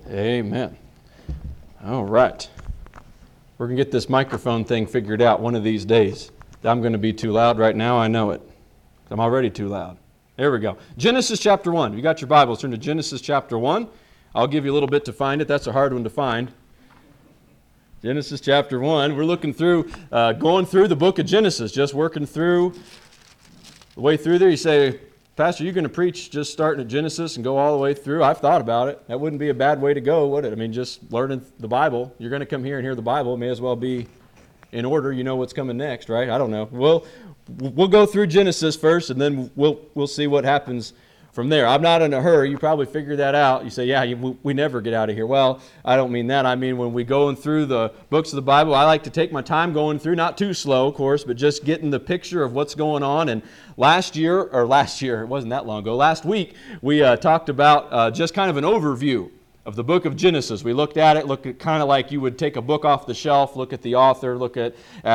Amen. All right. We're going to get this microphone thing figured out one of these days. I'm going to be too loud right now. I know it. I'm already too loud. There we go. Genesis chapter 1. If you got your Bibles, turn to Genesis chapter 1. I'll give you a little bit to find it. That's a hard one to find. Genesis chapter 1. We're looking through, going through the book of Genesis, just working through the way through there. You say, Pastor, you're going to preach just starting at Genesis and go all the way through? I've thought about it. That wouldn't be a bad way to go, would it? I mean, just learning the Bible. You're going to come here and hear the Bible. It may as well be in order. You know what's coming next, right? I don't know. We'll go through Genesis first, and then we'll see what happens from there. I'm not in a hurry. You probably figured that out. You say, yeah, we never get out of here. Well, I don't mean that. I mean when we go through the books of the Bible, I like to take my time going through, not too slow, of course, but just getting the picture of what's going on. And last year, it wasn't that long ago, last week, we talked about just kind of an overview of the book of Genesis. We looked at it, kind of like you would take a book off the shelf, look at the author, look at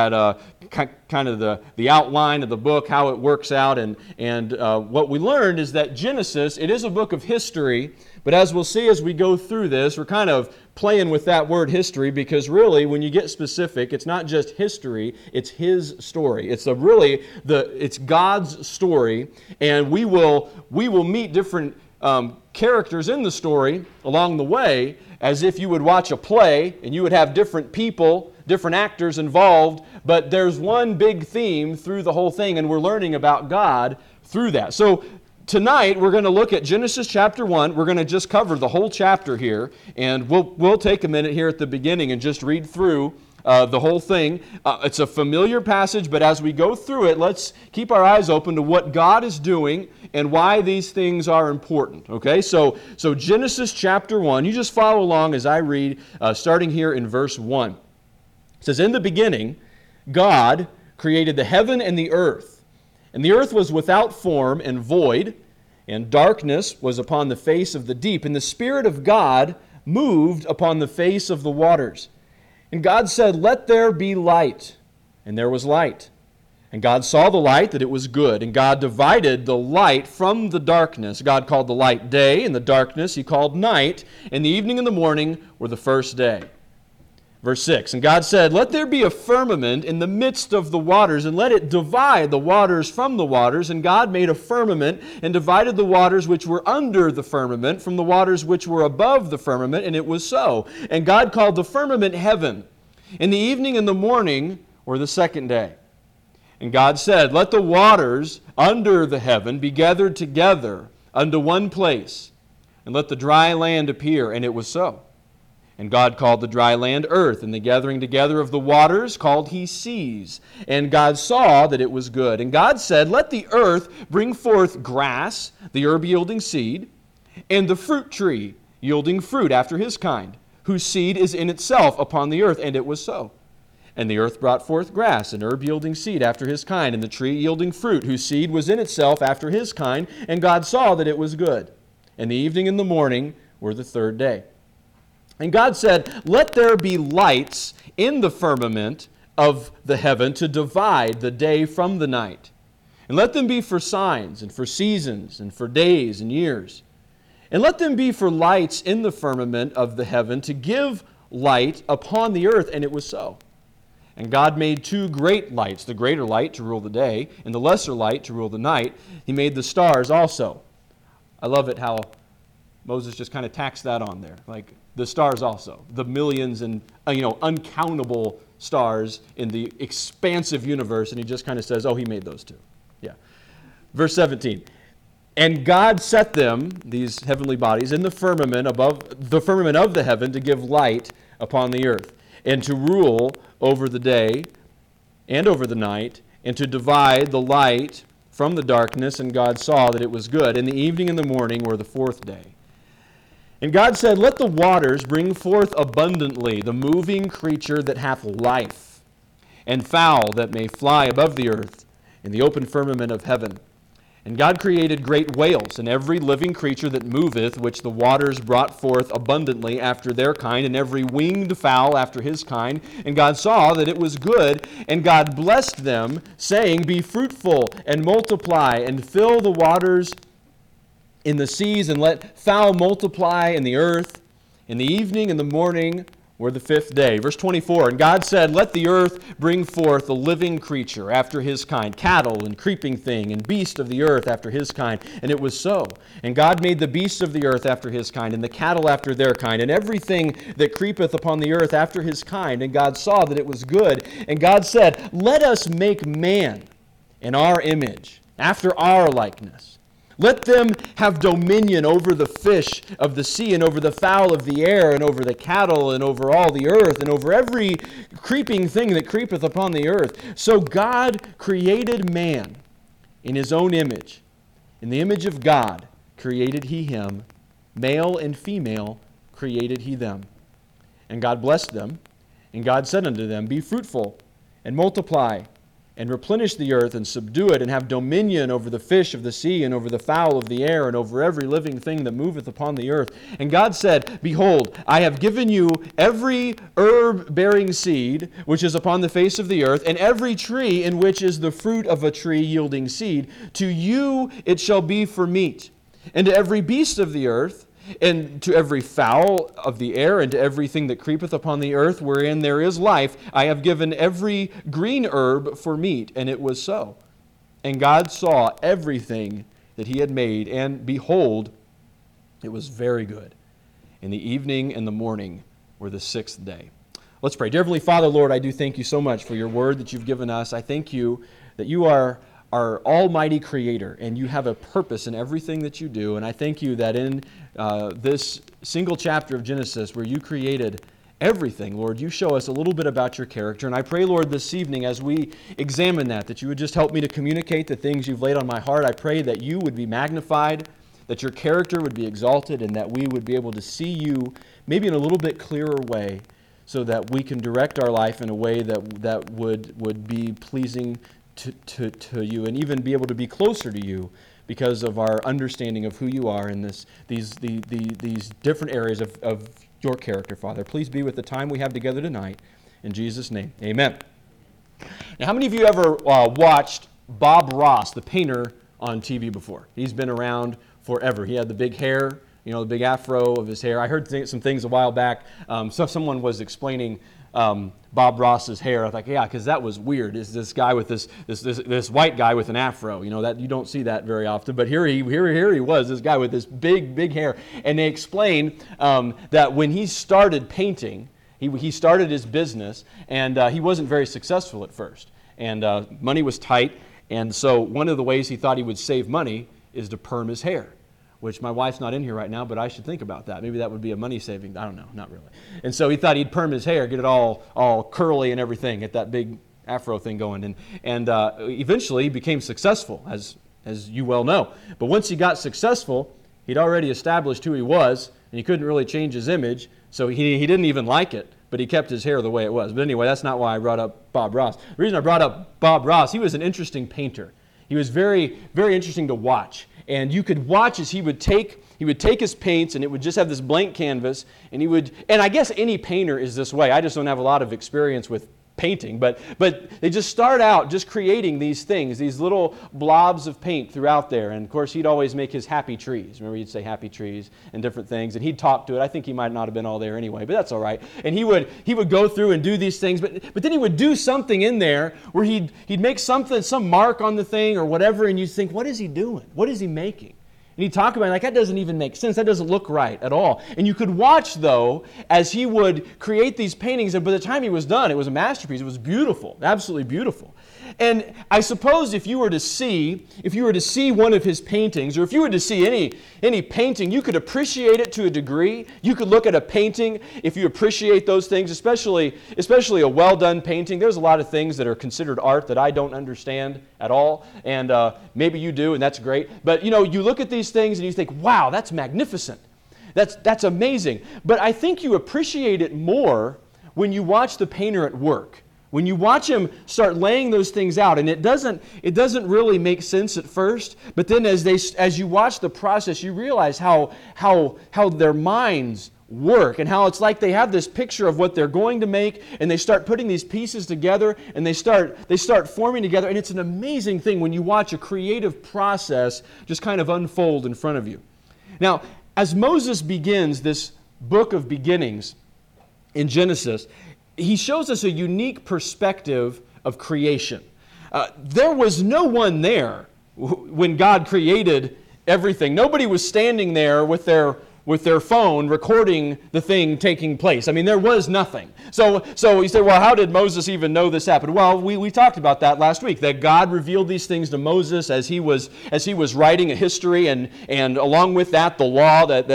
kind of the outline of the book, how it works out. And what we learned is that Genesis, it is a book of history, but as we'll see as we go through this, we're kind of playing with that word history, because really when you get specific, it's not just history, it's His story. It's God's story, and we will meet different characters in the story along the way, as if you would watch a play and you would have different people, different actors involved, but there's one big theme through the whole thing, and we're learning about God through that. So tonight we're going to look at Genesis chapter 1. We're going to just cover the whole chapter here, and we'll take a minute here at the beginning and just read through the whole thing. It's a familiar passage, but as we go through it, let's keep our eyes open to what God is doing and why these things are important. Okay, so Genesis chapter 1, you just follow along as I read, starting here in verse 1. It says, "In the beginning, God created the heaven and the earth. And the earth was without form and void, and darkness was upon the face of the deep. And the Spirit of God moved upon the face of the waters. And God said, 'Let there be light.' And there was light. And God saw the light, that it was good. And God divided the light from the darkness. God called the light day, and the darkness He called night. And the evening and the morning were the first day." Verse 6, "And God said, 'Let there be a firmament in the midst of the waters, and let it divide the waters from the waters.' And God made a firmament, and divided the waters which were under the firmament from the waters which were above the firmament, and it was so. And God called the firmament heaven. And the evening and the morning were the second day. And God said, 'Let the waters under the heaven be gathered together unto one place, and let the dry land appear.' And it was so. And God called the dry land earth, and the gathering together of the waters called He seas. And God saw that it was good. And God said, 'Let the earth bring forth grass, the herb yielding seed, and the fruit tree yielding fruit after his kind, whose seed is in itself upon the earth.' And it was so. And the earth brought forth grass, and herb yielding seed after his kind, and the tree yielding fruit, whose seed was in itself after his kind. And God saw that it was good. And the evening and the morning were the third day. And God said, 'Let there be lights in the firmament of the heaven to divide the day from the night. And let them be for signs, and for seasons, and for days and years. And let them be for lights in the firmament of the heaven to give light upon the earth.' And it was so. And God made two great lights, the greater light to rule the day, and the lesser light to rule the night. He made the stars also." I love it how Moses just kind of tacks that on there. Like, the stars also. The millions and, uncountable stars in the expansive universe. And he just kind of says, oh, He made those two. Yeah. Verse 17. "And God set them," these heavenly bodies, "in the firmament above the firmament of the heaven to give light upon the earth, and to rule over the day and over the night, and to divide the light from the darkness. And God saw that it was good. And the evening and the morning were the fourth day. And God said, 'Let the waters bring forth abundantly the moving creature that hath life, and fowl that may fly above the earth in the open firmament of heaven. And God created great whales, and every living creature that moveth, which the waters brought forth abundantly after their kind, and every winged fowl after his kind. And God saw that it was good, and God blessed them, saying, Be fruitful, and multiply, and fill the waters in the seas, and let fowl multiply in the earth. In the evening and the morning were the fifth day. Verse 24, and God said, let the earth bring forth a living creature after his kind, cattle and creeping thing, and beast of the earth after his kind. And it was so. And God made the beasts of the earth after his kind, and the cattle after their kind, and everything that creepeth upon the earth after his kind. And God saw that it was good. And God said, let us make man in our image, after our likeness. Let them have dominion over the fish of the sea, and over the fowl of the air, and over the cattle, and over all the earth, and over every creeping thing that creepeth upon the earth. So God created man in his own image. In the image of God created he him. Male and female created he them. And God blessed them. And God said unto them, be fruitful, and multiply, and replenish the earth, and subdue it, and have dominion over the fish of the sea, and over the fowl of the air, and over every living thing that moveth upon the earth. And God said, behold, I have given you every herb-bearing seed which is upon the face of the earth, and every tree in which is the fruit of a tree yielding seed. To you it shall be for meat, and to every beast of the earth, and to every fowl of the air, and to everything that creepeth upon the earth, wherein there is life, I have given every green herb for meat. And it was so. And God saw everything that he had made, and behold, it was very good. And the evening and the morning were the sixth day. Let's pray. Dear Heavenly Father, Lord, I do thank you so much for your word that you've given us. I thank you that you are our almighty creator, and you have a purpose in everything that you do. And I thank you that in this single chapter of Genesis where you created everything, Lord, you show us a little bit about your character. And I pray, Lord, this evening as we examine that you would just help me to communicate the things you've laid on my heart. I pray that you would be magnified, that your character would be exalted, and that we would be able to see you maybe in a little bit clearer way, so that we can direct our life in a way that would be pleasing to you, and even be able to be closer to you because of our understanding of who you are in these different areas of your character, Father. Please be with the time we have together tonight. In Jesus' name, amen. Now, how many of you ever watched Bob Ross, the painter, on TV before? He's been around forever. He had the big hair, the big afro of his hair. I heard some things a while back. So someone was explaining Bob Ross's hair. I was like, yeah, because that was weird. Is this guy with this white guy with an afro? That you don't see that very often. But here he was, this guy with this big hair. And they explained that when he started painting, he started his business, and he wasn't very successful at first. And money was tight. And so one of the ways he thought he would save money is to perm his hair, which my wife's not in here right now, but I should think about that. Maybe that would be a money saving. I don't know, not really. And so he thought he'd perm his hair, get it all curly and everything, get that big afro thing going. And eventually he became successful, as you well know. But once he got successful, he'd already established who he was, and he couldn't really change his image, so he didn't even like it, but he kept his hair the way it was. But anyway, that's not why I brought up Bob Ross. The reason I brought up Bob Ross, he was an interesting painter. He was very, very interesting to watch. And you could watch as he would take his paints, and it would just have this blank canvas, and I guess any painter is this way. I just don't have a lot of experience with painting, but they just start out just creating these things, these little blobs of paint throughout there. And of course, he'd always make his happy trees. Remember, he'd say happy trees and different things, and he'd talk to it. I think he might not have been all there anyway, but that's all right. And he would go through and do these things, but then he would do something in there where he'd make some mark on the thing or whatever, and you think, what is he doing? What is he making? And he'd talk about it like, that doesn't even make sense. That doesn't look right at all. And you could watch, though, as he would create these paintings, and by the time he was done, it was a masterpiece. It was beautiful, absolutely beautiful. And I suppose if you were to see one of his paintings, or if you were to see any painting, you could appreciate it to a degree. You could look at a painting if you appreciate those things, especially a well-done painting. There's a lot of things that are considered art that I don't understand at all, and maybe you do, and that's great. But you look at these things and you think, wow, that's magnificent. That's amazing. But I think you appreciate it more when you watch the painter at work. When you watch him start laying those things out, and it doesn't really make sense at first, but then as you watch the process, you realize how their minds work, and how it's like they have this picture of what they're going to make, and they start putting these pieces together, and they start forming together, and it's an amazing thing when you watch a creative process just kind of unfold in front of you. Now, as Moses begins this book of beginnings in Genesis, he shows us a unique perspective of creation. There was no one there when God created everything. Nobody was standing there with their phone recording the thing taking place. I mean, there was nothing. So you say, well, how did Moses even know this happened? Well, we talked about that last week, that God revealed these things to Moses as he was writing a history, and along with that, the law that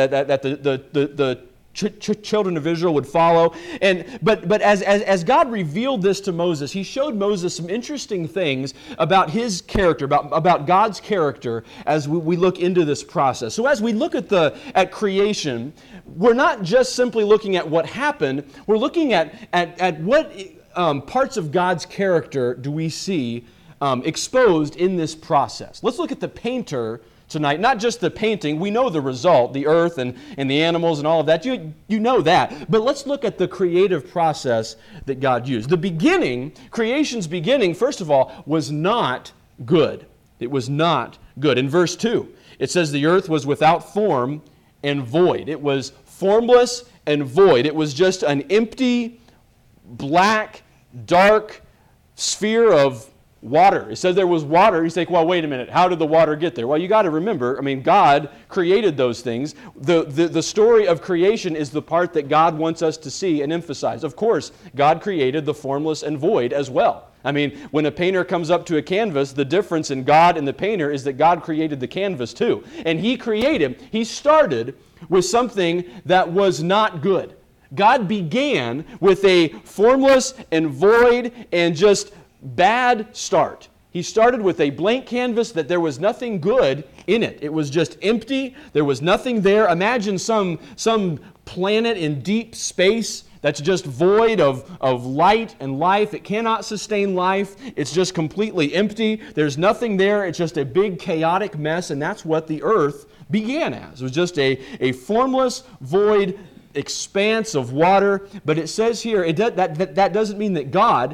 the children of Israel would follow. But as God revealed this to Moses, he showed Moses some interesting things about his character, about God's character as we look into this process. So as we look at creation, we're not just simply looking at what happened, we're looking at what parts of God's character do we see exposed in this process. Let's look at the painter tonight. Not just the painting, we know the result, the earth and the animals and all of that. You know that. But let's look at the creative process that God used. The beginning, creation's beginning, first of all, was not good. It was not good. In verse 2, it says the earth was without form and void. It was formless and void. It was just an empty, black, dark sphere of water. It says there was water. You say, well, wait a minute. How did the water get there? Well, you got to remember, I mean, God created those things. The story of creation is the part that God wants us to see and emphasize. Of course, God created the formless and void as well. I mean, when a painter comes up to a canvas, the difference in God and the painter is that God created the canvas too. And he started with something that was not good. God began with a formless and void and just bad start. He started with a blank canvas that there was nothing good in it. It was just empty. There was nothing there. Imagine some planet in deep space that's just void of light and life. It cannot sustain life. It's just completely empty. There's nothing there. It's just a big chaotic mess, and that's what the earth began as. It was just a formless, void expanse of water. But it says here, that doesn't mean that God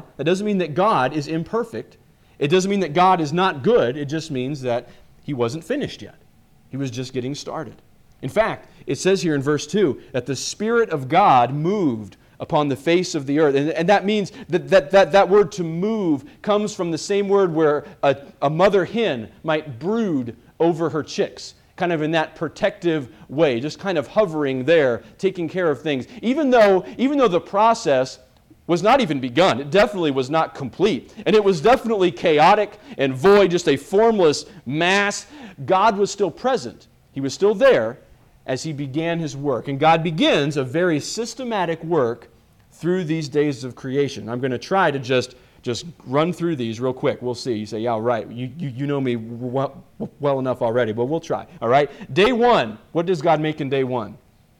is imperfect. It doesn't mean that God is not good. It just means that he wasn't finished yet. He was just getting started. In fact, it says here in verse 2 that the Spirit of God moved upon the face of the earth. And that means that word to move comes from the same word where a mother hen might brood over her chicks, kind of in that protective way, just kind of hovering there, taking care of things. Even though the process was not even begun, it definitely was not complete, and it was definitely chaotic and void, just a formless mass, God was still present. He was still there as he began his work. And God begins a very systematic work through these days of creation. I'm going to try to just run through these real quick. We'll see. You say, yeah, right. You know me well enough already, but we'll try. All right. Day 1. What does God make in day 1?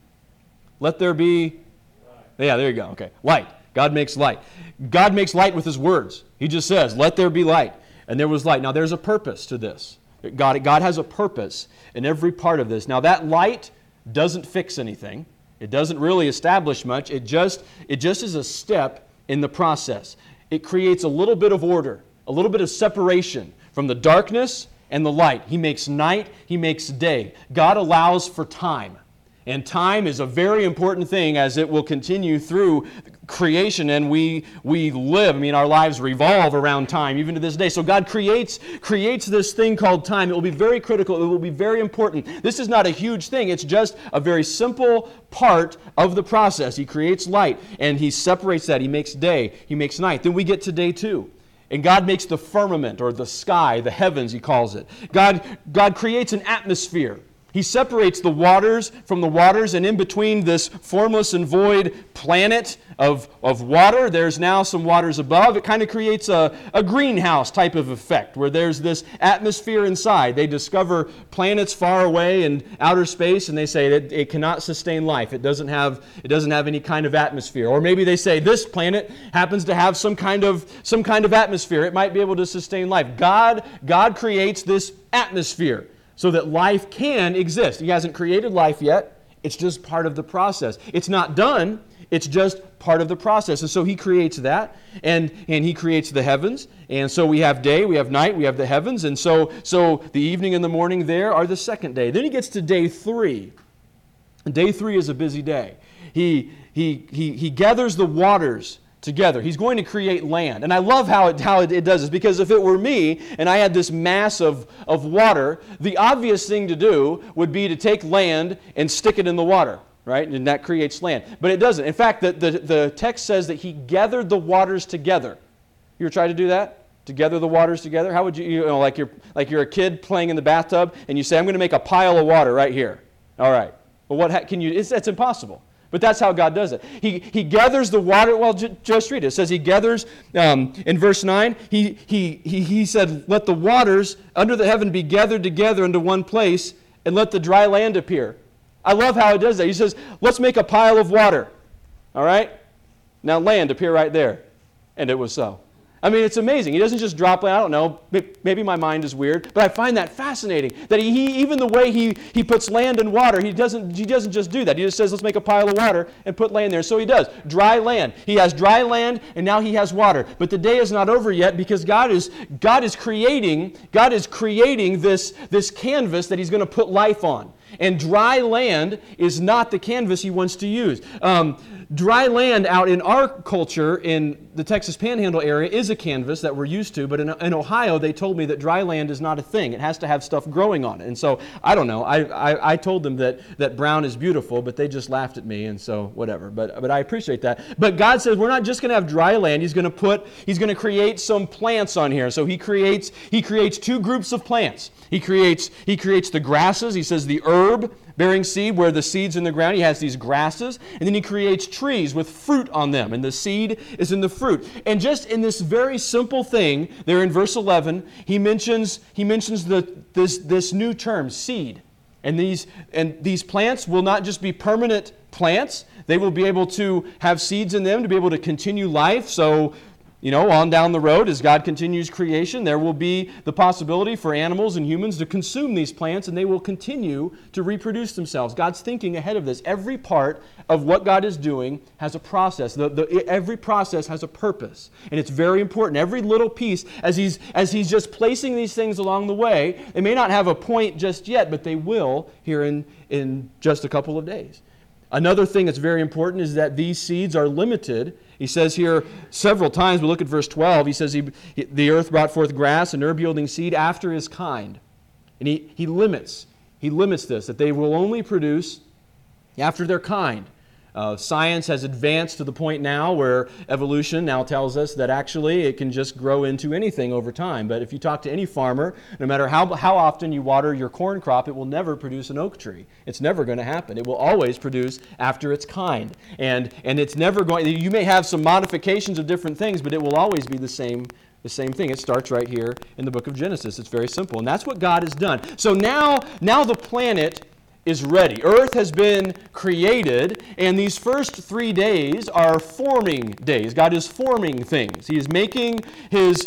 Let there be light. Yeah, there you go. Okay. Light. God makes light. God makes light with his words. He just says, let there be light. And there was light. Now, there's a purpose to this. God has a purpose in every part of this. Now, that light doesn't fix anything. It doesn't really establish much. It just is a step in the process. It creates a little bit of order, a little bit of separation from the darkness and the light. He makes night, he makes day. God allows for time. And time is a very important thing as it will continue through creation, and we live. I mean, our lives revolve around time, even to this day. So God creates this thing called time. It will be very critical. It will be very important. This is not a huge thing. It's just a very simple part of the process. He creates light, and he separates that. He makes day. He makes night. Then we get to day 2. And God makes the firmament, or the sky, the heavens, he calls it. God creates an atmosphere. He separates the waters from the waters, and in between this formless and void planet of water, there's now some waters above. It kind of creates a greenhouse type of effect where there's this atmosphere inside. They discover planets far away in outer space, and they say that it cannot sustain life. It doesn't have any kind of atmosphere. Or maybe they say this planet happens to have some kind of atmosphere. It might be able to sustain life. God creates this atmosphere so that life can exist. He hasn't created life yet. It's just part of the process. It's not done. It's just part of the process. And so he creates that, and he creates the heavens. And so we have day, we have night, we have the heavens. And so the evening and the morning there are the second day. Then he gets to day 3. Day 3 is a busy day. He gathers the waters together. He's going to create land. And I love how it does this, because if it were me and I had this mass of water, the obvious thing to do would be to take land and stick it in the water, right? And that creates land. But it doesn't. In fact, the text says that he gathered the waters together. You ever tried to do that? To gather the waters together? How would you know, like you're a kid playing in the bathtub and you say, I'm going to make a pile of water right here. All right. Well, that's impossible. But that's how God does it. He gathers the water. Well, just read it. It says he gathers, in verse 9, he said, let the waters under the heaven be gathered together into one place, and let the dry land appear. I love how it does that. He says, let's make a pile of water. All right? Now land appear right there. And it was so. I mean, it's amazing. He doesn't just drop, I don't know, maybe my mind is weird, but I find that fascinating. That he even the way he puts land and water, he doesn't just do that. He just says, let's make a pile of water and put land there. So he does. Dry land. He has dry land, and now he has water. But the day is not over yet, because God is creating this canvas that he's going to put life on. And dry land is not the canvas he wants to use. Dry land out in our culture, in the Texas Panhandle area, is a canvas that we're used to. But in Ohio, they told me that dry land is not a thing. It has to have stuff growing on it. And so, I don't know. I told them that brown is beautiful, but they just laughed at me, and so whatever. But I appreciate that. But God says we're not just going to have dry land. He's going to create some plants on here. So he creates two groups of plants. He creates the grasses. He says the herb bearing seed, where the seed's in the ground. He has these grasses. And then he creates trees with fruit on them. And the seed is in the fruit. And just in this very simple thing, there in verse 11, he mentions this new term, seed. And these plants will not just be permanent plants. They will be able to have seeds in them to be able to continue life. So, on down the road, as God continues creation, there will be the possibility for animals and humans to consume these plants, and they will continue to reproduce themselves. God's thinking ahead of this. Every part of what God is doing has a process. Every process has a purpose, and it's very important. Every little piece, as he's just placing these things along the way, they may not have a point just yet, but they will here in just a couple of days. Another thing that's very important is that these seeds are limited. He says here several times, we look at verse 12, he says the earth brought forth grass and herb-yielding seed after his kind. And he limits this, that they will only produce after their kind. Science has advanced to the point now where evolution now tells us that actually it can just grow into anything over time. But if you talk to any farmer, no matter how often you water your corn crop, it will never produce an oak tree. It's never going to happen. It will always produce after its kind. And it's never going, you may have some modifications of different things, but it will always be the same thing. It starts right here in the book of Genesis. It's very simple. And that's what God has done. So now the planet is ready. Earth has been created, and these first 3 days are forming days. God is forming things. He is making his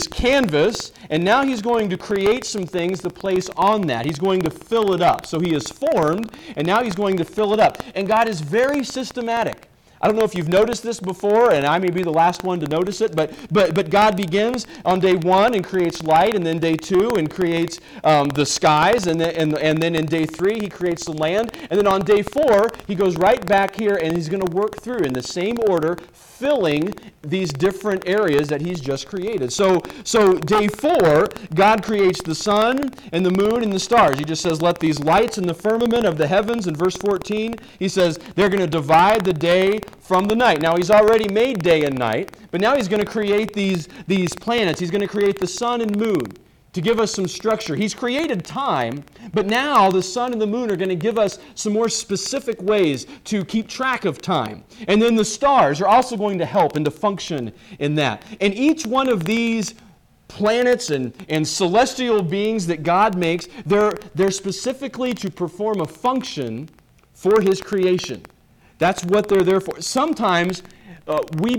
canvas, and now he's going to create some things to place on that. He's going to fill it up. So he is formed, and now he's going to fill it up. And God is very systematic. I don't know if you've noticed this before, and I may be the last one to notice it, but God begins on day 1 and creates light, and then day 2 and creates the skies, and then in day 3 he creates the land, and then on day 4 he goes right back here and he's going to work through in the same order, filling these different areas that he's just created. So day 4, God creates the sun and the moon and the stars. He just says, let these lights in the firmament of the heavens. In verse 14, he says, they're going to divide the day from the night. Now, he's already made day and night, but now he's going to create these planets. He's going to create the sun and moon to give us some structure. He's created time, but now the sun and the moon are going to give us some more specific ways to keep track of time. And then the stars are also going to help and to function in that. And each one of these planets and celestial beings that God makes, they're specifically to perform a function for his creation. That's what they're there for. Sometimes we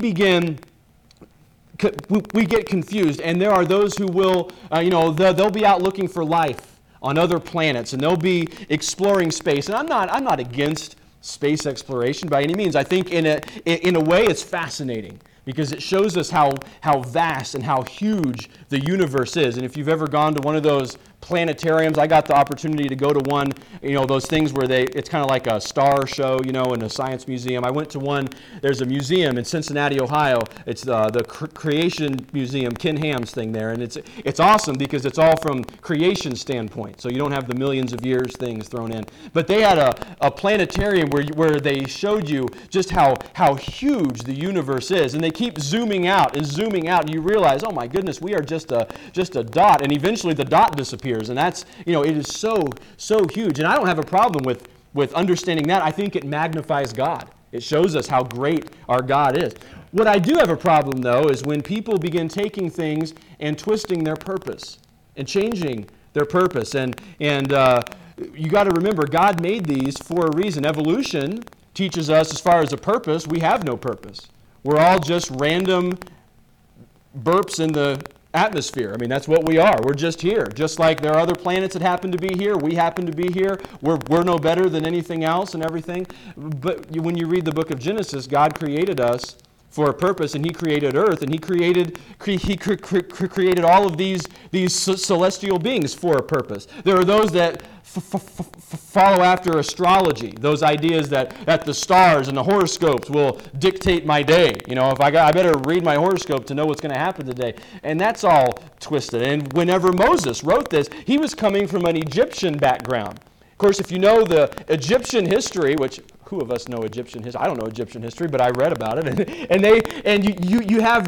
get confused, and there are those who will, they'll be out looking for life on other planets, and they'll be exploring space. And I'm not against space exploration by any means. I think in a way it's fascinating because it shows us how vast and how huge the universe is. And if you've ever gone to one of those planetariums. I got the opportunity to go to one, those things where it's kind of like a star show, in a science museum. I went to one, there's a museum in Cincinnati, Ohio. It's the Creation Museum, Ken Ham's thing there. And it's awesome because it's all from creation standpoint. So you don't have the millions of years things thrown in. But they had a planetarium where they showed you just how huge the universe is. And they keep zooming out. And you realize, oh my goodness, we are just a dot. And eventually the dot disappears. And that's, it is so huge. And I don't have a problem with understanding that. I think it magnifies God. It shows us how great our God is. What I do have a problem, though, is when people begin taking things and twisting their purpose and changing their purpose. And you got to remember, God made these for a reason. Evolution teaches us, as far as a purpose, we have no purpose. We're all just random burps in the atmosphere. I mean, that's what we are. We're just here. Just like there are other planets that happen to be here, we happen to be here. We're no better than anything else and everything. But when you read the book of Genesis, God created us for a purpose, and He created Earth, and He created all of these celestial beings for a purpose. There are those that follow after astrology, those ideas that the stars and the horoscopes will dictate my day. If I better read my horoscope to know what's going to happen today. And that's all twisted. And whenever Moses wrote this, he was coming from an Egyptian background. Of course, if you know the Egyptian history, which who of us know Egyptian history? I don't know Egyptian history, but I read about it. You have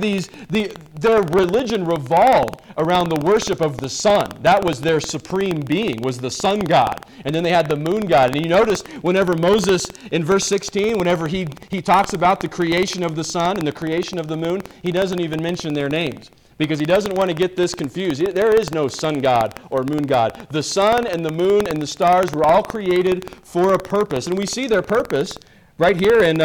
their religion revolved around the worship of the sun. That was their supreme being, was the sun god. And then they had the moon god. And you notice whenever Moses, in verse 16, whenever he talks about the creation of the sun and the creation of the moon, he doesn't even mention their names, because he doesn't want to get this confused. There is no sun god or moon god. The sun and the moon and the stars were all created for a purpose. And we see their purpose right here in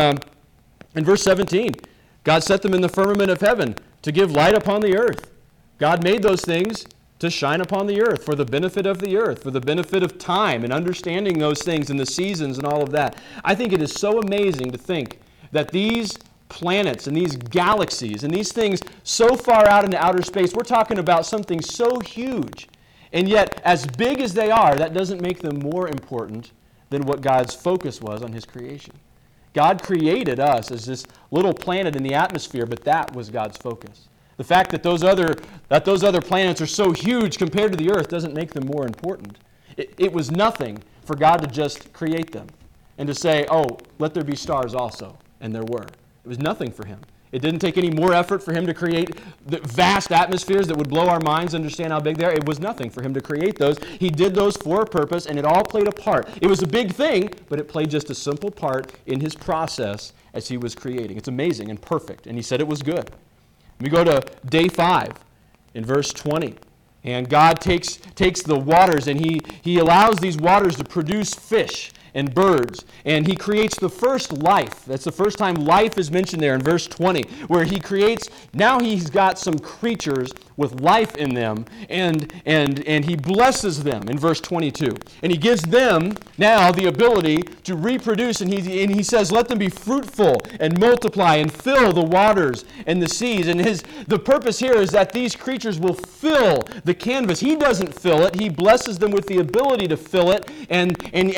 verse 17. God set them in the firmament of heaven to give light upon the earth. God made those things to shine upon the earth for the benefit of the earth, for the benefit of time and understanding those things and the seasons and all of that. I think it is so amazing to think that these planets and these galaxies and these things so far out into outer space, we're talking about something so huge. And yet, as big as they are, that doesn't make them more important than what God's focus was on His creation. God created us as this little planet in the atmosphere, but that was God's focus. The fact that those other planets are so huge compared to the earth doesn't make them more important. It was nothing for God to just create them and to say, oh, let there be stars also. And there were. It was nothing for Him. It didn't take any more effort for Him to create the vast atmospheres that would blow our minds, understand how big they are. It was nothing for Him to create those. He did those for a purpose, and it all played a part. It was a big thing, but it played just a simple part in His process as He was creating. It's amazing and perfect, and He said it was good. We go to day 5 in verse 20. And God takes the waters, and He allows these waters to produce fish and birds. And He creates the first life. That's the first time life is mentioned there in verse 20, where He creates, now He's got some creatures with life in them, and He blesses them in verse 22. And He gives them now the ability to reproduce, and He says, let them be fruitful and multiply and fill the waters and the seas. And the purpose here is that these creatures will fill the canvas. He doesn't fill it. He blesses them with the ability to fill it, and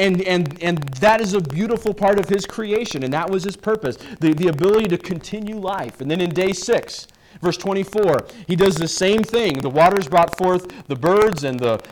that is a beautiful part of His creation, and that was His purpose, the ability to continue life. And then in day 6, verse 24, He does the same thing. The waters brought forth the birds and the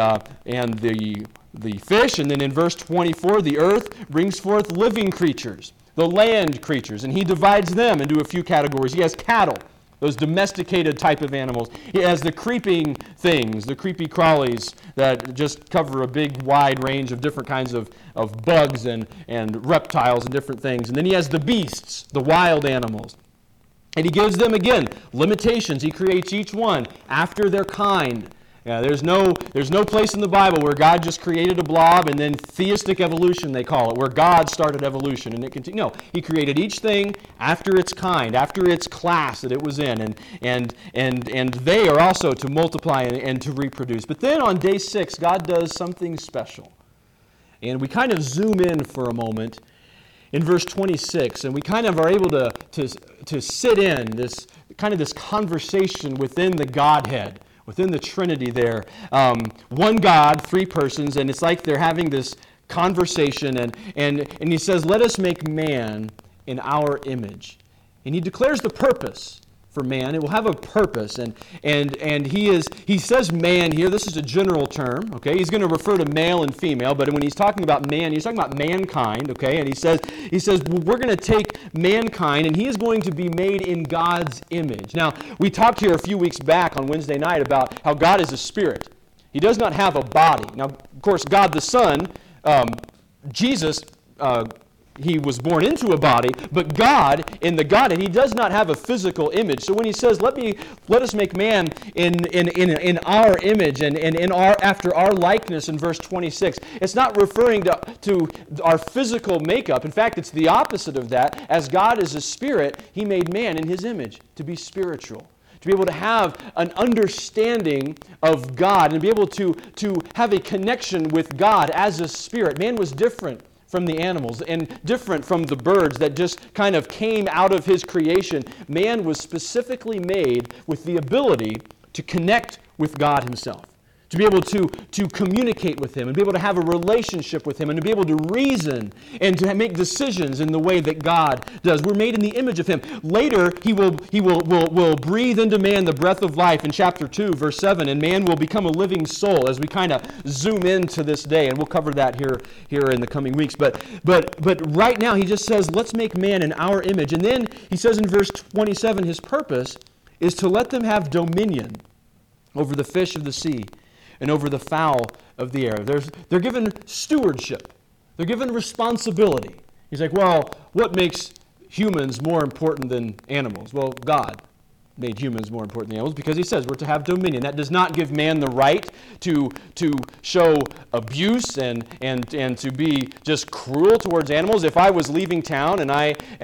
fish, and then in verse 24, the earth brings forth living creatures, the land creatures, and He divides them into a few categories. He has cattle, those domesticated type of animals. He has the creeping things, the creepy crawlies that just cover a big wide range of different kinds of bugs and reptiles and different things. And then He has the beasts, the wild animals. And He gives them, again, limitations. He creates each one after their kind. There's no place in the Bible where God just created a blob and then theistic evolution, they call it, where God started evolution and it continued. No, He created each thing after its kind, after its class that it was in, and they are also to multiply and to reproduce. But then on day 6, God does something special. And we kind of zoom in for a moment in verse 26, and we kind of are able to sit in this conversation within the Godhead, within the Trinity there. One God, three persons, and it's like they're having this conversation, and he says, let us make man in our image. And he declares the purpose for man. It will have a purpose, and he says man here. This is a general term, okay? He's going to refer to male and female, but when he's talking about man, he's talking about mankind, okay? And he says well, we're going to take mankind, and he is going to be made in God's image. Now, we talked here a few weeks back on Wednesday night about how God is a spirit. He does not have a body. Now, of course, God the Son, Jesus, he was born into a body, but God, in the Godhead, he does not have a physical image. So when he says, let us make man in our image and in after our likeness in verse 26, it's not referring to our physical makeup. In fact, it's the opposite of that. As God is a spirit, he made man in his image to be spiritual, to be able to have an understanding of God and be able to have a connection with God as a spirit. Man was different from the animals and different from the birds that just kind of came out of his creation. Man was specifically made with the ability to connect with God himself, to be able to communicate with him and be able to have a relationship with him and to be able to reason and to make decisions in the way that God does. We're made in the image of him. Later, he will breathe into man the breath of life in chapter 2, verse 7, and man will become a living soul as we kind of zoom into this day, and we'll cover that here in the coming weeks. But right now, he just says, let's make man in our image. And then he says in verse 27, his purpose is to let them have dominion over the fish of the sea and over the fowl of the air. They're given stewardship. They're given responsibility. He's like, well, what makes humans more important than animals? Well, God made humans more important than animals because he says we're to have dominion. That does not give man the right to show abuse and to be just cruel towards animals. If I was leaving town and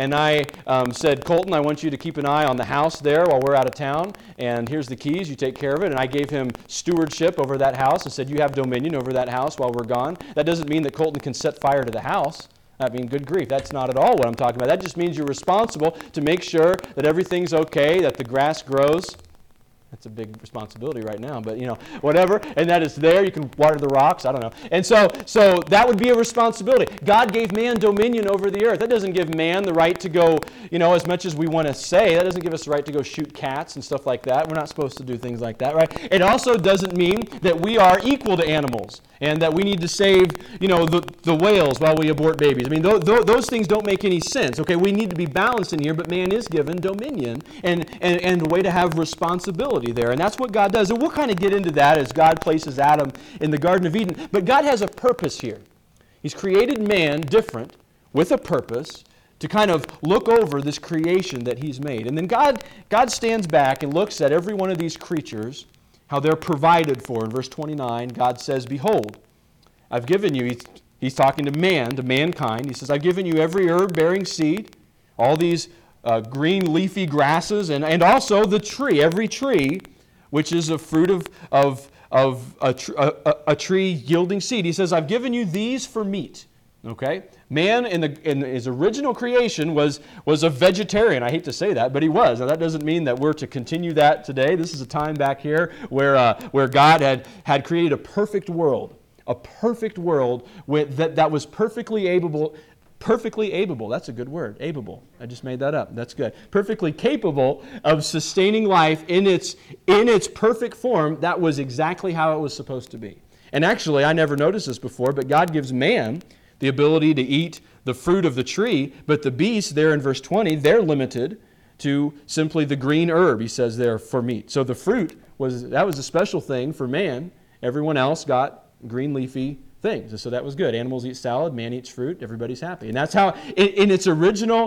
I said, Colton, I want you to keep an eye on the house there while we're out of town, and here's the keys, you take care of it, and I gave him stewardship over that house and said, you have dominion over that house while we're gone, that doesn't mean that Colton can set fire to the house. I mean, good grief, that's not at all what I'm talking about. That just means you're responsible to make sure that everything's okay, that the grass grows. That's a big responsibility right now, but whatever. And that it's there. You can water the rocks. I don't know. And so that would be a responsibility. God gave man dominion over the earth. That doesn't give man the right to go, as much as we want to say, that doesn't give us the right to go shoot cats and stuff like that. We're not supposed to do things like that, right? It also doesn't mean that we are equal to animals and that we need to save, the whales while we abort babies. I mean, those things don't make any sense. Okay, we need to be balanced in here, but man is given dominion and a way to have responsibility there. And that's what God does. And we'll kind of get into that as God places Adam in the Garden of Eden. But God has a purpose here. He's created man different with a purpose to kind of look over this creation that he's made. And then God stands back and looks at every one of these creatures, how they're provided for. In verse 29, God says, behold, I've given you, he's talking to mankind. He says, I've given you every herb bearing seed, all these green leafy grasses, and also the tree, every tree, which is a fruit of a tree yielding seed. He says, I've given you these for meat. Okay? Man in his original creation was a vegetarian. I hate to say that, but he was. Now that doesn't mean that we're to continue that today. This is a time back here where God had created a perfect world that was perfectly able. That's a good word, able. I just made that up. That's good. Perfectly capable of sustaining life in its perfect form. That was exactly how it was supposed to be. And actually, I never noticed this before, but God gives man the ability to eat the fruit of the tree, but the beasts there in verse 20, they're limited to simply the green herb, he says there, for meat. So the fruit was a special thing for man. Everyone else got green leafy things. And so that was good. Animals eat salad, man eats fruit, everybody's happy. And that's how, in its original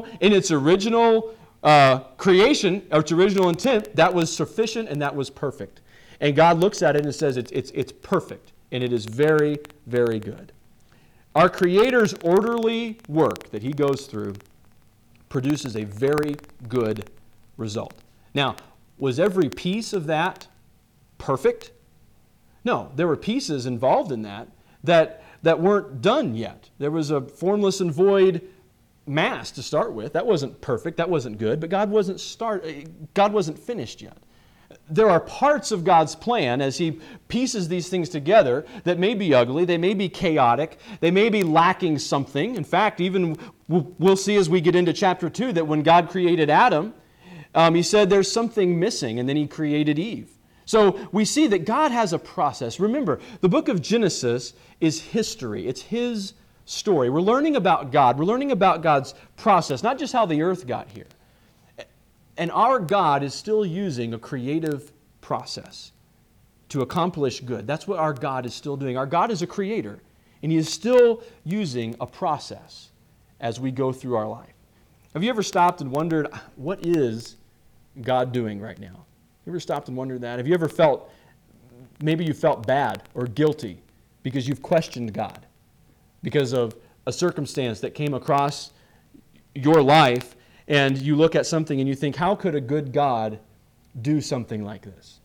creation, or its original intent, that was sufficient and that was perfect. And God looks at it and says it's perfect, and it is very, very good. Our Creator's orderly work that he goes through produces a very good result. Now, was every piece of that perfect? No, there were pieces involved in that weren't done yet. There was a formless and void mass to start with. That wasn't perfect. That wasn't good. But God wasn't finished yet. there are parts of God's plan as He pieces these things together that may be ugly, they may be chaotic, they may be lacking something. In fact, even we'll see as we get into chapter 2 that when God created Adam, He said there's something missing, and then He created Eve. So we see that God has a process. Remember, the book of Genesis is history. It's His story. We're learning about God. We're learning about God's process, not just how the earth got here. And our God is still using a creative process to accomplish good. That's what our God is still doing. Our God is a creator, and He is still using a process as we go through our life. Have you ever stopped and wondered, what is God doing right now? You ever stopped and wondered that? Have you ever felt, maybe you felt bad or guilty because you've questioned God because of a circumstance that came across your life, and you look at something and you think, how could a good God do something like this?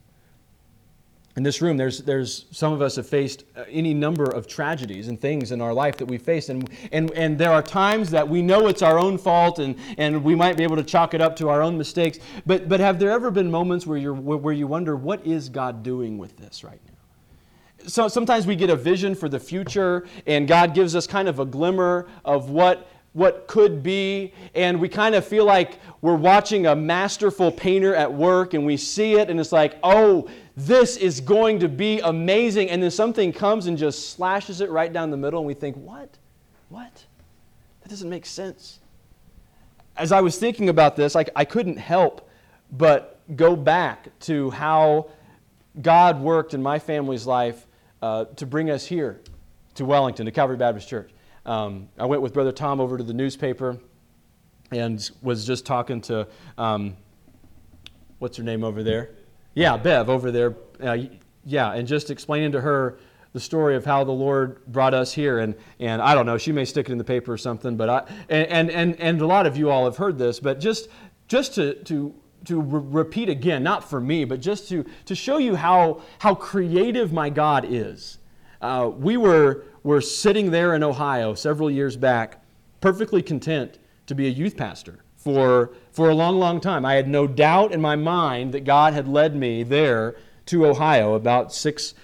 In this room, there's some of us have faced any number of tragedies and things in our life that we face, and there are times that we know it's our own fault, and we might be able to chalk it up to our own mistakes. But have there ever been moments where you wonder, what is God doing with this right now? So sometimes we get a vision for the future, and God gives us kind of a glimmer of what could be, and we kind of feel like we're watching a masterful painter at work, and we see it, and it's like, oh, this is going to be amazing, and then something comes and just slashes it right down the middle, and we think, what? That doesn't make sense. As I was thinking about this, I couldn't help but go back to how God worked in my family's life to bring us here to Wellington, to Calvary Baptist Church. I went with Brother Tom over to the newspaper and was just talking to, what's her name over there? Yeah, Bev over there. And just explaining to her the story of how the Lord brought us here. And I don't know, she may stick it in the paper or something, but and a lot of you all have heard this, but just to repeat again, not for me, but just to show you how creative my God is. We were sitting there in Ohio several years back, perfectly content to be a youth pastor for a long, long time. I had no doubt in my mind that God had led me there to Ohio about six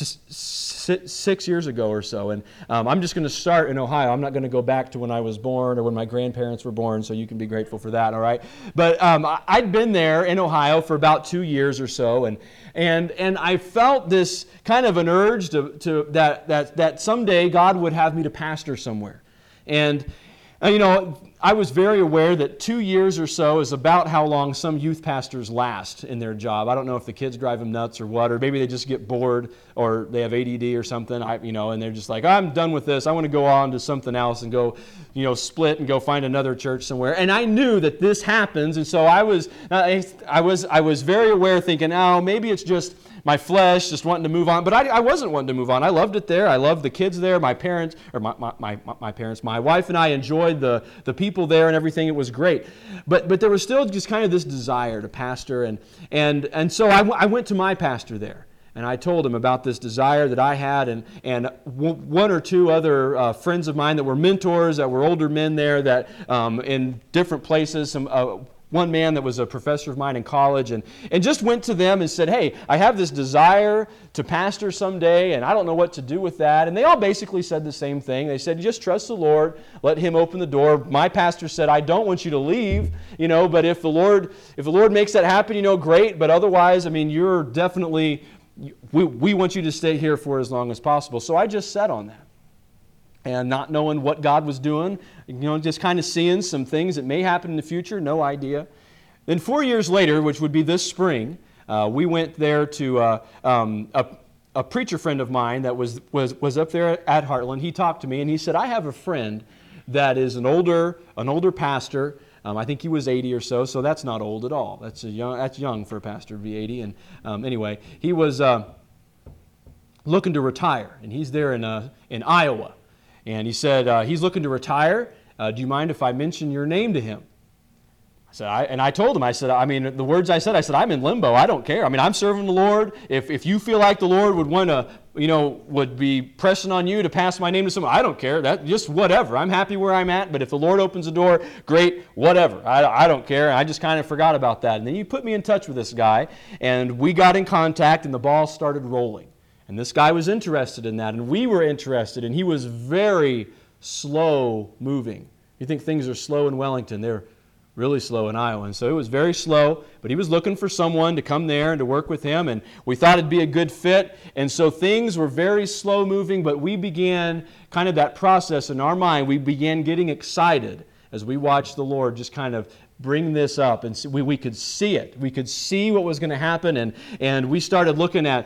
years ago or so. And I'm just going to start in Ohio. I'm not going to go back to when I was born or when my grandparents were born, so you can be grateful for that, all right? But I'd been there in Ohio for about 2 years or so, and I felt this kind of an urge to that someday God would have me to pastor somewhere. And I was very aware that 2 years or so is about how long some youth pastors last in their job. I don't know if the kids drive them nuts or what, or maybe they just get bored or they have ADD or something, and they're just like, I'm done with this. I want to go on to something else and go, split and go find another church somewhere. And I knew that this happens, and so I was very aware, thinking, maybe it's just my flesh just wanting to move on. But I wasn't wanting to move on. I loved it there. I loved the kids there. My parents, or my parents, my wife and I enjoyed the people there and everything. It was great. But there was still just kind of this desire to pastor. And so I went to my pastor there. And I told him about this desire that I had, and one or two other friends of mine that were mentors, that were older men there, that in different places, one man that was a professor of mine in college, and just went to them and said, hey, I have this desire to pastor someday, and I don't know what to do with that. And they all basically said the same thing. They said, just trust the Lord, let Him open the door. My pastor said, I don't want you to leave, but if the Lord makes that happen, great. But otherwise, you're definitely, we want you to stay here for as long as possible. So I just sat on that. And not knowing what God was doing, just kind of seeing some things that may happen in the future, no idea. Then 4 years later, which would be this spring, we went there to a preacher friend of mine that was up there at Heartland. He talked to me and he said, I have a friend that is an older pastor. I think he was 80 or so that's not old at all. That's young for a pastor to be 80. And anyway, he was looking to retire, and he's there in Iowa. And he said, he's looking to retire. Do you mind if I mention your name to him? I told him, the words I said, I'm in limbo. I don't care. I'm serving the Lord. If you feel like the Lord would want to, would be pressing on you to pass my name to someone, I don't care. That just whatever. I'm happy where I'm at. But if the Lord opens the door, great, whatever. I don't care. I just kind of forgot about that. And then you put me in touch with this guy, and we got in contact, and the ball started rolling. And this guy was interested in that, and we were interested, and he was very slow moving. You think things are slow in Wellington? They're really slow in Iowa. And so it was very slow, but he was looking for someone to come there and to work with him, and we thought it'd be a good fit. And so things were very slow moving, but we began kind of that process in our mind. We began getting excited as we watched the Lord just kind of bring this up, and we could see it. We could see what was going to happen, and we started looking at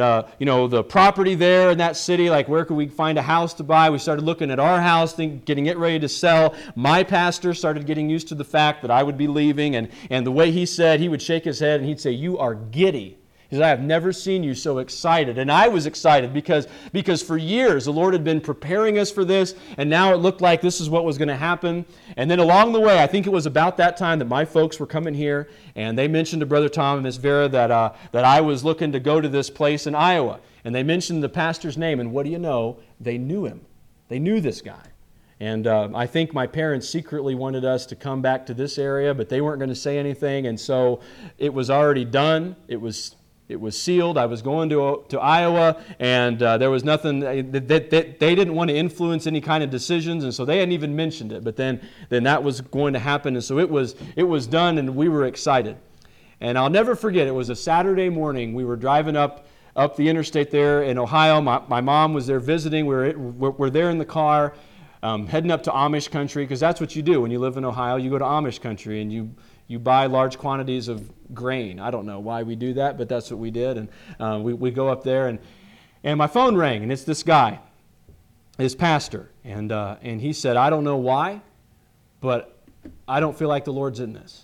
the property there in that city, like where could we find a house to buy. We started looking at our house, getting it ready to sell. My pastor started getting used to the fact that I would be leaving, and the way he said, he would shake his head and he'd say, "You are giddy." He said, "I have never seen you so excited." And I was excited because for years the Lord had been preparing us for this, and now it looked like this is what was going to happen. And then along the way, I think it was about that time that my folks were coming here, and they mentioned to Brother Tom and Miss Vera that I was looking to go to this place in Iowa. And they mentioned the pastor's name, and what do you know? They knew him. They knew this guy. And I think my parents secretly wanted us to come back to this area, but they weren't going to say anything, and so it was already done. It was sealed. I was going to Iowa, and there was nothing. They didn't want to influence any kind of decisions, and so they hadn't even mentioned it. But then that was going to happen, and so it was done, and we were excited. And I'll never forget. It was a Saturday morning. We were driving up the interstate there in Ohio. My mom was there visiting. We're there in the car, heading up to Amish country, because that's what you do when you live in Ohio. You go to Amish country, and you buy large quantities of grain. I don't know why we do that, but that's what we did. And we go up there, and my phone rang, and it's this guy, his pastor. And he said, "I don't know why, but I don't feel like the Lord's in this."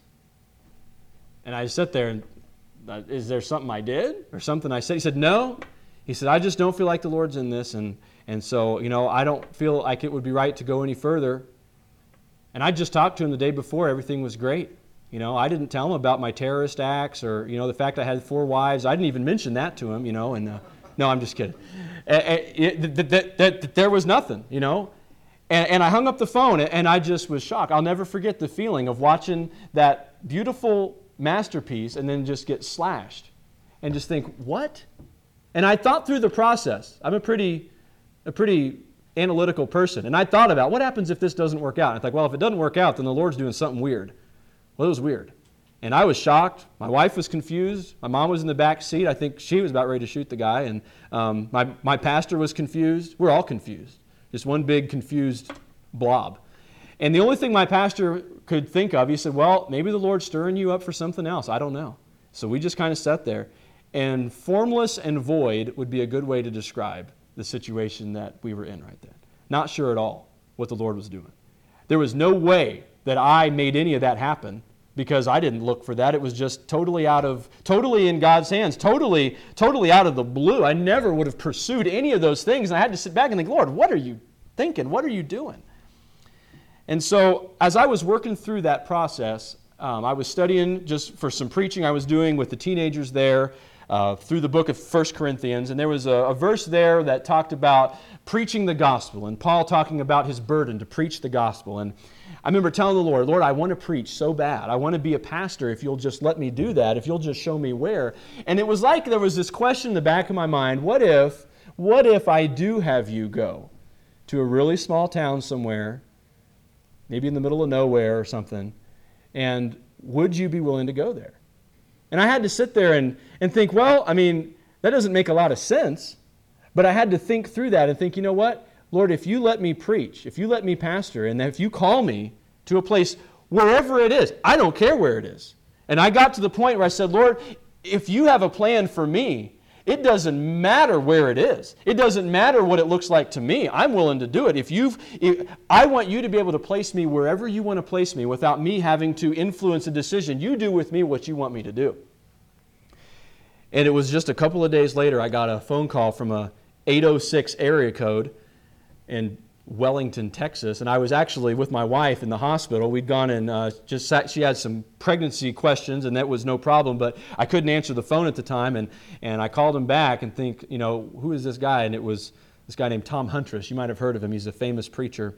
And I sat there, and is there something I did or something I said? He said, "No." He said, "I just don't feel like the Lord's in this, and so, I don't feel like it would be right to go any further." And I just talked to him the day before. Everything was great. I didn't tell him about my terrorist acts or, the fact I had 4 wives. I didn't even mention that to him, and no, I'm just kidding. There was nothing, And I hung up the phone, and I just was shocked. I'll never forget the feeling of watching that beautiful masterpiece and then just get slashed and just think, what? And I thought through the process. I'm a pretty analytical person, and I thought about what happens if this doesn't work out. And I thought, well, if it doesn't work out, then the Lord's doing something weird. Well, it was weird. And I was shocked. My wife was confused. My mom was in the back seat. I think she was about ready to shoot the guy. And my pastor was confused. We're all confused. Just one big confused blob. And the only thing my pastor could think of, he said, well, maybe the Lord's stirring you up for something else. I don't know. So we just kind of sat there. And formless and void would be a good way to describe the situation that we were in right then. Not sure at all what the Lord was doing. There was no way that I made any of that happen because I didn't look for that. It was just totally in God's hands, totally out of the blue. I never would have pursued any of those things. And I had to sit back and think, Lord, what are you thinking? What are you doing? And so as I was working through that process, I was studying just for some preaching I was doing with the teenagers there through the book of 1 Corinthians. And there was a verse there that talked about preaching the gospel and Paul talking about his burden to preach the gospel. And I remember telling the Lord, I want to preach so bad. I want to be a pastor if you'll just let me do that, if you'll just show me where. And it was like there was this question in the back of my mind, what if I do have you go to a really small town somewhere, maybe in the middle of nowhere or something, and would you be willing to go there? And I had to sit there and think, well, I mean, that doesn't make a lot of sense, but I had to think through that and think, you know what? Lord, if you let me preach, if you let me pastor, and if you call me to a place, wherever it is, I don't care where it is. And I got to the point where I said, Lord, if you have a plan for me, it doesn't matter where it is. It doesn't matter what it looks like to me. I'm willing to do it. I want you to be able to place me wherever you want to place me without me having to influence a decision. You do with me what you want me to do. And it was just a couple of days later, I got a phone call from a 806 area code. And Wellington, Texas, and I was actually with my wife in the hospital. We'd gone and just sat. She had some pregnancy questions, and that was no problem, but I couldn't answer the phone at the time, and I called him back and think, who is this guy? And it was this guy named Tom Huntress. You might have heard of him. He's a famous preacher.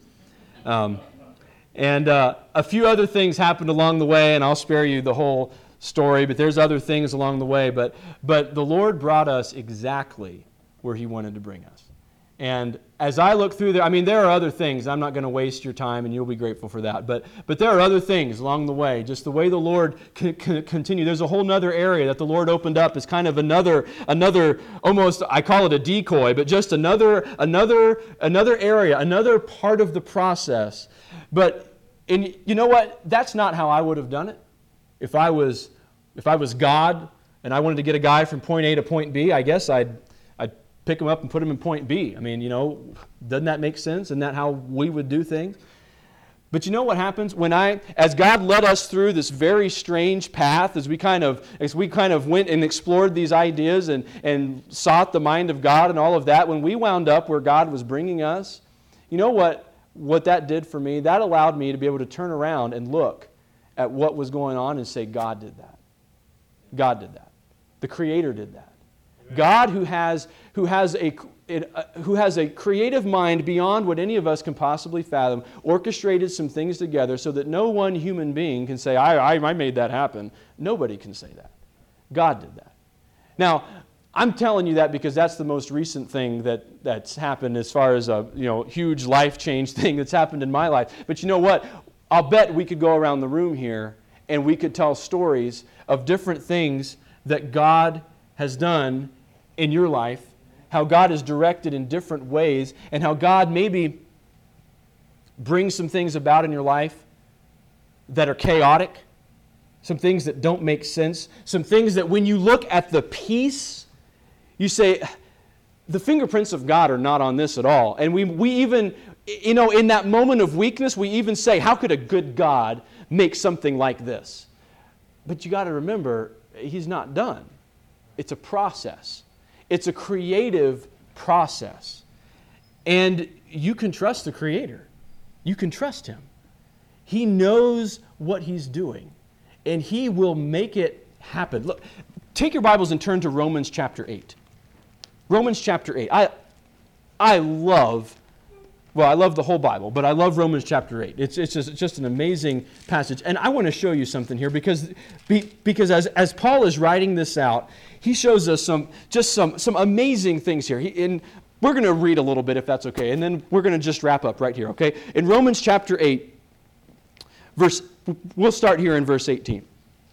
And a few other things happened along the way, and I'll spare you the whole story, but there's other things along the way. But the Lord brought us exactly where He wanted to bring us. And as I look through there, there are other things. I'm not going to waste your time, and you'll be grateful for that. But there are other things along the way, just the way the Lord continued. There's a whole other area that the Lord opened up as kind of another almost, I call it a decoy, but just another area, another part of the process. And you know what? That's not how I would have done it. If I was God and I wanted to get a guy from point A to point B, I guess I'd pick him up and put him in point B. Doesn't that make sense? Isn't that how we would do things? But you know what happens as God led us through this very strange path, as we kind of went and explored these ideas and sought the mind of God and all of that, when we wound up where God was bringing us, you know what that did for me? That allowed me to be able to turn around and look at what was going on and say, God did that. God did that. The Creator did that. God who has a creative mind beyond what any of us can possibly fathom, orchestrated some things together so that no one human being can say, I made that happen. Nobody can say that. God did that. Now, I'm telling you that because that's the most recent thing that's happened as far as a huge life change thing that's happened in my life. But you know what? I'll bet we could go around the room here and we could tell stories of different things that God has done in your life, how God is directed in different ways, and how God maybe brings some things about in your life that are chaotic, some things that don't make sense, some things that when you look at the piece, you say, the fingerprints of God are not on this at all. And we even, in that moment of weakness, we even say, how could a good God make something like this? But you got to remember, He's not done. It's a process. It's a creative process. And you can trust the Creator. You can trust Him. He knows what He's doing, and He will make it happen. Look, take your Bibles and turn to Romans chapter 8. Romans chapter 8. I love the whole Bible, but I love Romans chapter 8. It's just an amazing passage. And I want to show you something here because as Paul is writing this out, he shows us some amazing things here. We're going to read a little bit if that's okay, and then we're going to just wrap up right here, okay? In Romans chapter 8, we'll start here in verse 18.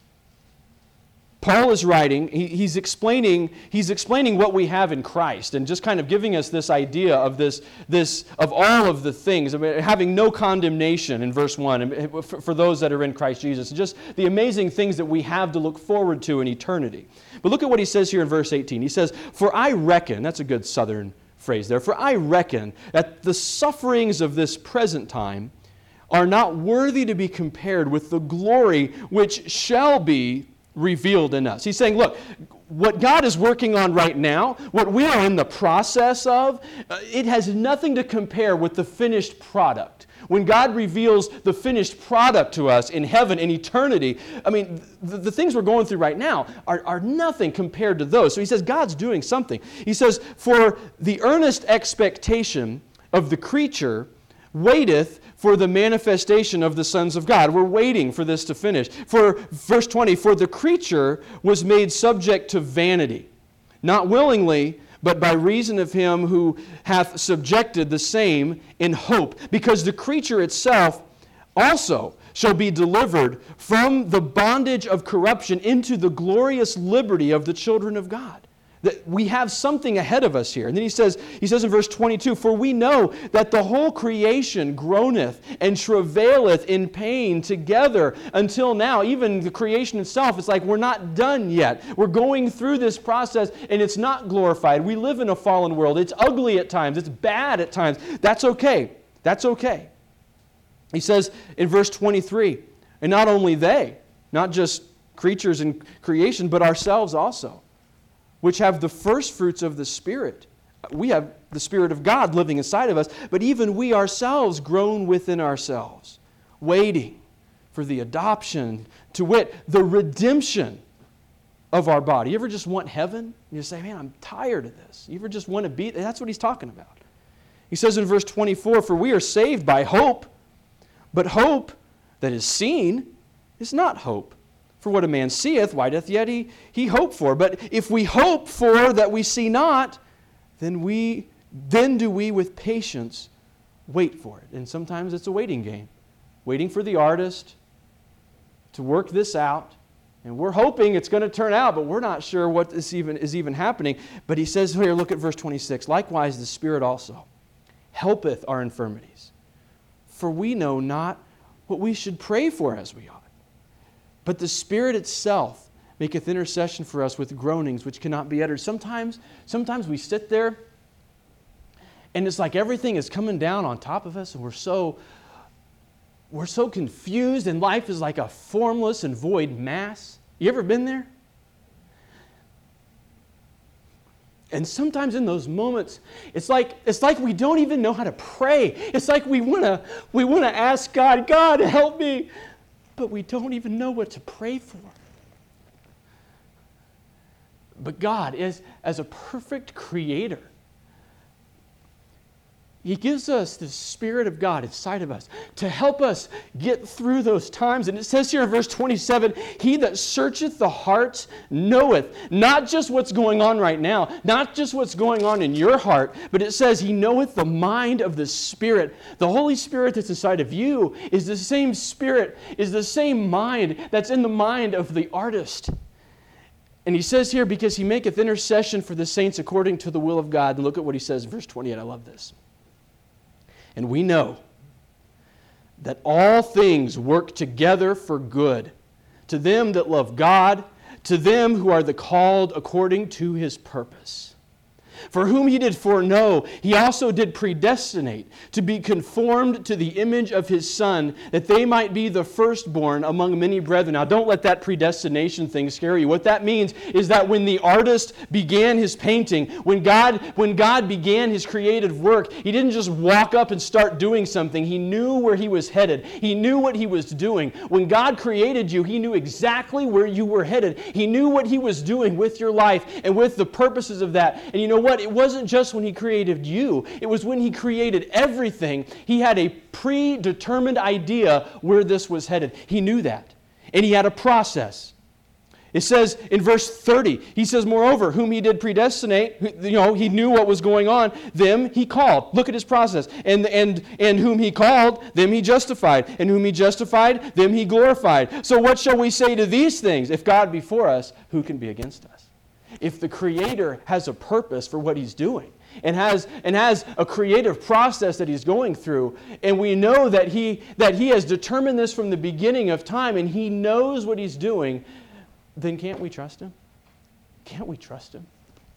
Paul is writing, he's explaining what we have in Christ and just kind of giving us this idea of of all of the things, having no condemnation in verse 1 for those that are in Christ Jesus, and just the amazing things that we have to look forward to in eternity. But look at what he says here in verse 18. He says, "For I reckon," that's a good southern phrase there, "for I reckon that the sufferings of this present time are not worthy to be compared with the glory which shall be revealed in us." He's saying, look, what God is working on right now, what we are in the process of, it has nothing to compare with the finished product. When God reveals the finished product to us in heaven, in eternity, the things we're going through right now are nothing compared to those. So he says God's doing something. He says, "For the earnest expectation of the creature waiteth for the manifestation of the sons of God." We're waiting for this to finish. For verse 20, "For the creature was made subject to vanity, not willingly, but by reason of him who hath subjected the same in hope, because the creature itself also shall be delivered from the bondage of corruption into the glorious liberty of the children of God." That we have something ahead of us here. And then he says in verse 22, "For we know that the whole creation groaneth and travaileth in pain together until now." Even the creation itself, it's like we're not done yet. We're going through this process and it's not glorified. We live in a fallen world. It's ugly at times. It's bad at times. That's okay. That's okay. He says in verse 23, "And not only they, not just creatures in creation, but ourselves also, which have the first fruits of the Spirit, We have the Spirit of God living inside of us, but even we ourselves groan within ourselves, waiting for the adoption, to wit, the redemption of our body. You ever just want heaven? You say, man, I'm tired of this. You ever just want to be? That's what he's talking about. He says in verse 24, for we are saved by hope, but hope that is seen is not hope. For what a man seeth, why doth yet he hope for? But if we hope for that we see not, then do we with patience wait for it. And sometimes it's a waiting game. Waiting for the artist to work this out. And we're hoping it's going to turn out, but we're not sure what is even happening. But he says here, look at verse 26. Likewise, the Spirit also helpeth our infirmities. For we know not what we should pray for as we ought. But the Spirit itself maketh intercession for us with groanings which cannot be uttered. Sometimes we sit there and it's like everything is coming down on top of us and we're so confused and life is like a formless and void mass. You ever been there? And sometimes in those moments, it's like we don't even know how to pray. It's like we want to ask God, God, help me. But we don't even know what to pray for. But God is, as a perfect creator, He gives us the Spirit of God inside of us to help us get through those times. And it says here in verse 27, He that searcheth the hearts knoweth not just what's going on right now, not just what's going on in your heart, but it says He knoweth the mind of the Spirit. The Holy Spirit that's inside of you is the same Spirit, is the same mind that's in the mind of the artist. And he says here, because He maketh intercession for the saints according to the will of God. And look at what he says in verse 28. I love this. And we know that all things work together for good to them that love God, to them who are the called according to His purpose. For whom He did foreknow, He also did predestinate to be conformed to the image of His Son, that they might be the firstborn among many brethren. Now, don't let that predestination thing scare you. What that means is that when the artist began his painting, when God began His creative work, He didn't just walk up and start doing something. He knew where He was headed. He knew what He was doing. When God created you, He knew exactly where you were headed. He knew what He was doing with your life and with the purposes of that. And you know what? It wasn't just when He created you. It was when He created everything. He had a predetermined idea where this was headed. He knew that. And He had a process. It says in verse 30, He says, moreover, whom He did predestinate, He knew what was going on, them He called. Look at His process. And whom He called, them He justified. And whom He justified, them He glorified. So what shall we say to these things? If God be for us, who can be against us? If the Creator has a purpose for what He's doing and has a creative process that He's going through, and we know that He has determined this from the beginning of time and He knows what He's doing, then can't we trust Him? Can't we trust Him?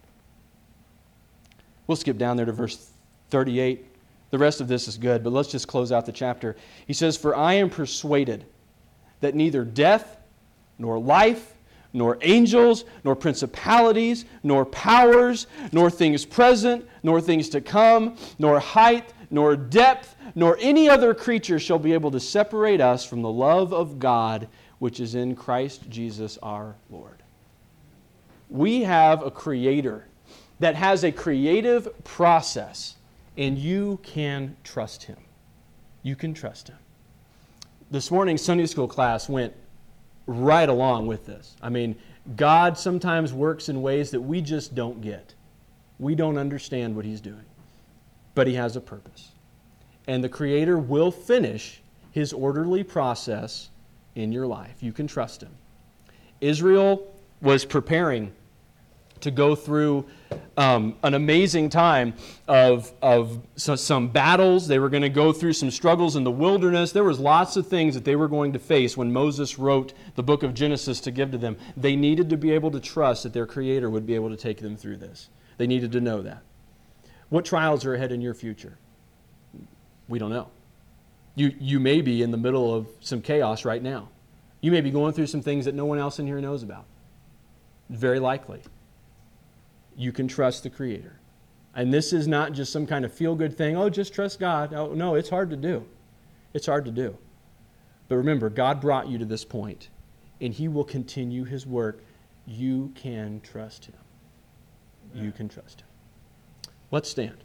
We'll skip down there to verse 38. The rest of this is good, but let's just close out the chapter. He says, for I am persuaded that neither death nor life, nor angels, nor principalities, nor powers, nor things present, nor things to come, nor height, nor depth, nor any other creature shall be able to separate us from the love of God, which is in Christ Jesus our Lord. We have a Creator that has a creative process, and you can trust Him. You can trust Him. This morning's Sunday school class went right along with this. I mean, God sometimes works in ways that we just don't get. We don't understand what He's doing. But He has a purpose. And the Creator will finish His orderly process in your life. You can trust Him. Israel was preparing to go through an amazing time of some battles. They were going to go through some struggles in the wilderness. There was lots of things that they were going to face when Moses wrote the book of Genesis to give to them. They needed to be able to trust that their Creator would be able to take them through this. They needed to know that. What trials are ahead in your future? We don't know. You may be in the middle of some chaos right now. You may be going through some things that no one else in here knows about. Very likely. You can trust the Creator. And this is not just some kind of feel-good thing. Oh, just trust God. Oh, no, it's hard to do. It's hard to do. But remember, God brought you to this point, and He will continue His work. You can trust Him. You can trust Him. Let's stand.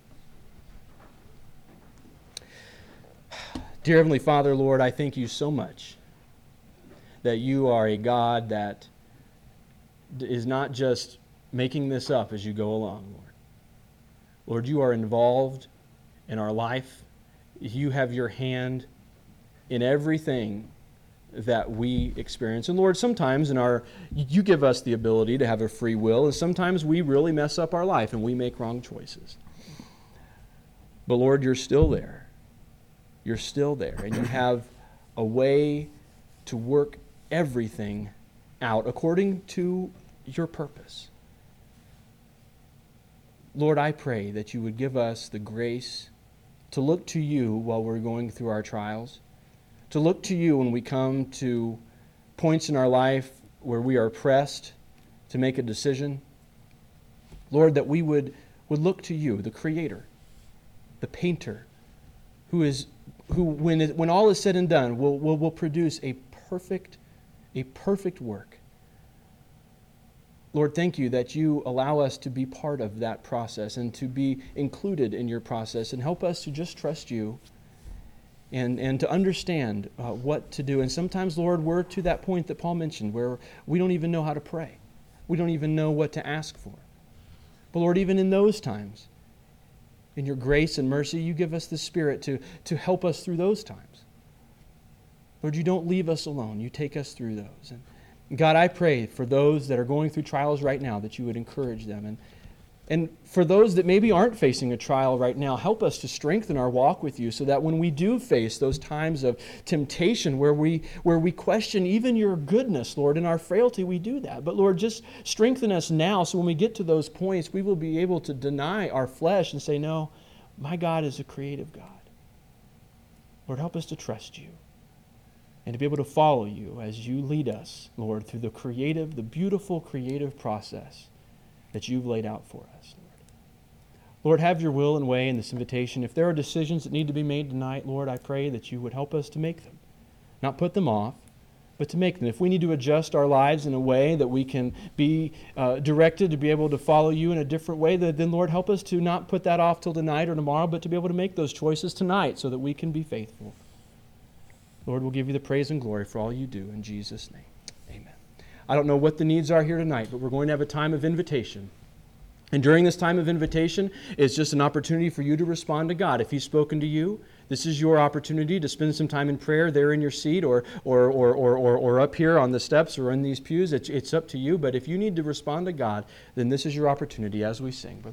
Dear Heavenly Father, Lord, I thank You so much that You are a God that is not just making this up as You go along, Lord. Lord, You are involved in our life. You have Your hand in everything that we experience. And Lord, sometimes You give us the ability to have a free will, and sometimes we really mess up our life and we make wrong choices. But Lord, You're still there. You're still there, and You have a way to work everything out according to Your purpose. Lord, I pray that You would give us the grace to look to You while we're going through our trials, to look to You when we come to points in our life where we are pressed to make a decision. Lord, that we would look to You, the Creator, the Painter, who when all is said and done will produce a perfect work. Lord, thank You that You allow us to be part of that process and to be included in Your process, and help us to just trust You and to understand what to do. And sometimes, Lord, we're to that point that Paul mentioned where we don't even know how to pray. We don't even know what to ask for. But Lord, even in those times, in Your grace and mercy, You give us the Spirit to help us through those times. Lord, You don't leave us alone. You take us through those. And God, I pray for those that are going through trials right now that You would encourage them. And for those that maybe aren't facing a trial right now, help us to strengthen our walk with You so that when we do face those times of temptation where we question even Your goodness, Lord, in our frailty, we do that. But Lord, just strengthen us now so when we get to those points, we will be able to deny our flesh and say, no, my God is a creative God. Lord, help us to trust You and to be able to follow You as You lead us, Lord, through the beautiful creative process that You've laid out for us, Lord. Lord, have Your will and way in this invitation. If there are decisions that need to be made tonight, Lord, I pray that You would help us to make them. Not put them off, but to make them. If we need to adjust our lives in a way that we can be directed to be able to follow You in a different way, then Lord, help us to not put that off till tonight or tomorrow, but to be able to make those choices tonight so that we can be faithful. Lord, we'll give You the praise and glory for all You do. In Jesus' name, amen. I don't know what the needs are here tonight, but we're going to have a time of invitation. And during this time of invitation, it's just an opportunity for you to respond to God. If He's spoken to you, this is your opportunity to spend some time in prayer there in your seat or up here on the steps or in these pews. It's up to you. But if you need to respond to God, then this is your opportunity as we sing.